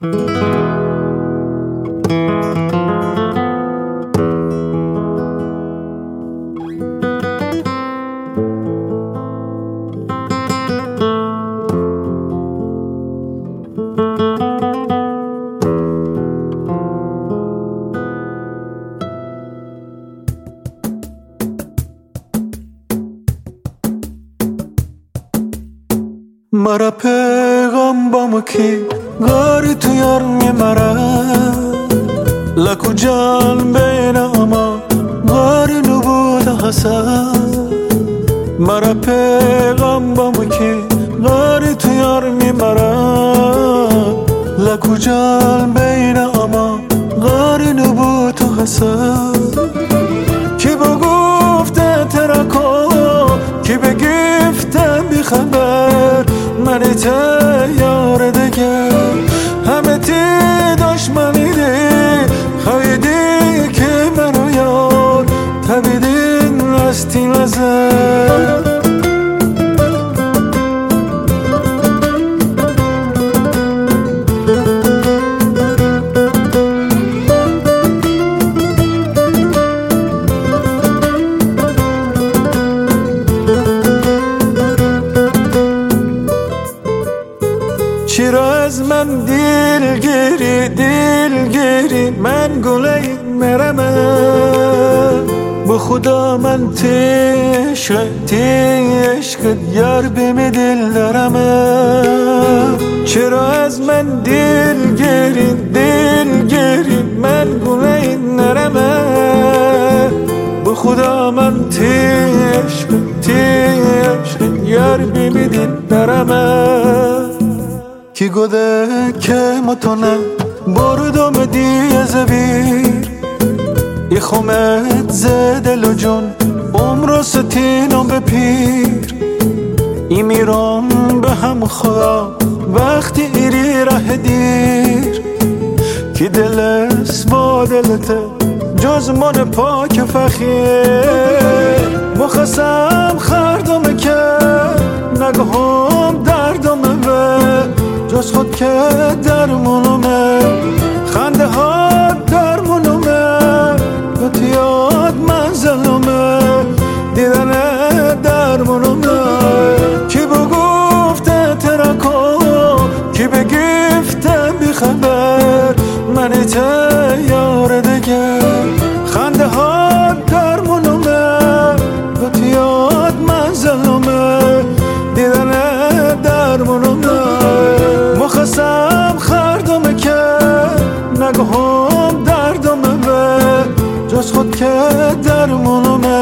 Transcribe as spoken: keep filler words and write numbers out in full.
مرا پیغام با کی غاری تو یار میمره لکو جان بین اما غاری نبود حسن مرا پیغام با کی غاری تو یار میمره لکو جان بین اما غاری نبود حسن کی بگفته ترکو کی بگفته بی خبر من یار دیگه همه تی دشمنی دی خواهیدی که منو یار تبیدین رستی نزد چرا از من دلگیری دلگیری من گله مرمه به خدا من تشق تشقت یار بمی دل دارمه چرا از من دلگیری دلگیری من گله نرمه به خدا من تشق تشقت یار بمی دل دارمه کی گوده که متونه بردم دیه زبیر ای خومت زدل و جون عمر ستینم به پیر ای میرم به هم خدا وقتی ایری ره دیر کی دلس با دلته جز من پاک فخیر مخصم خردم که نگهم دردم به جز خود که درمونمه خنده ها درمونمه گوتیاد منزلمه دیدن درمونمه کی بگفته ترکو کی بگفته بی خبر من یار دیگه خنده ها درمونمه گوتیاد منزلمه دیدن درمونمه مخصم خردم که نگهم دردم به جز خود که درمونمه